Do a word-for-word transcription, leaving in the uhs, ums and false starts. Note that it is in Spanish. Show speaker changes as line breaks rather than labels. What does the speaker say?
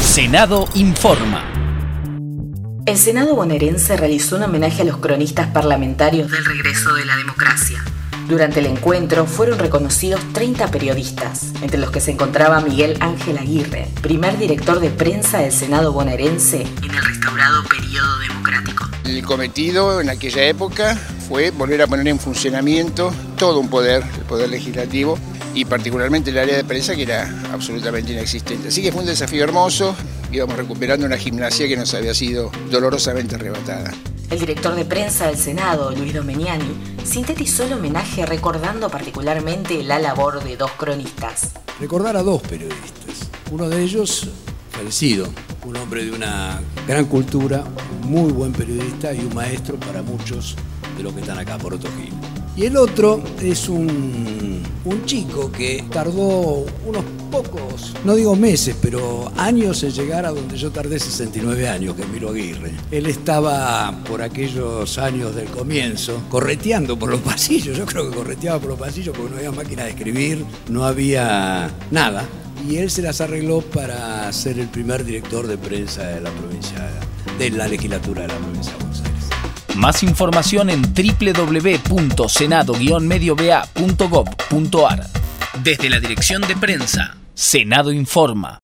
Senado informa.
El Senado bonaerense realizó un homenaje a los cronistas parlamentarios del regreso de la democracia. Durante el encuentro fueron reconocidos treinta periodistas, entre los que se encontraba Miguel Ángel Aguirre, primer director de prensa del Senado bonaerense en el restaurado periodo democrático.
El cometido en aquella época fue volver a poner en funcionamiento todo un poder, el poder legislativo, y particularmente el área de prensa, que era absolutamente inexistente. Así que fue un desafío hermoso, íbamos recuperando una gimnasia que nos había sido dolorosamente arrebatada.
El director de prensa del Senado, Luis Domeniani, sintetizó el homenaje recordando particularmente la labor de dos cronistas.
Recordar a dos periodistas, uno de ellos fallecido, un hombre de una gran cultura, muy buen periodista y un maestro para muchos de los que están acá por Otto Gil. Y el otro es un, un chico que tardó unos pocos, no digo meses, pero años en llegar a donde yo tardé sesenta y nueve años, que es Miro Aguirre. Él estaba por aquellos años del comienzo, correteando por los pasillos. Yo creo que correteaba por los pasillos porque no había máquina de escribir, no había nada. Y él se las arregló para ser el primer director de prensa de la provincia, de la legislatura de la provincia de Buenos Aires.
Más información en doble u doble u doble u punto senado guion medio b a punto gov punto a r. Desde la Dirección de Prensa, Senado informa.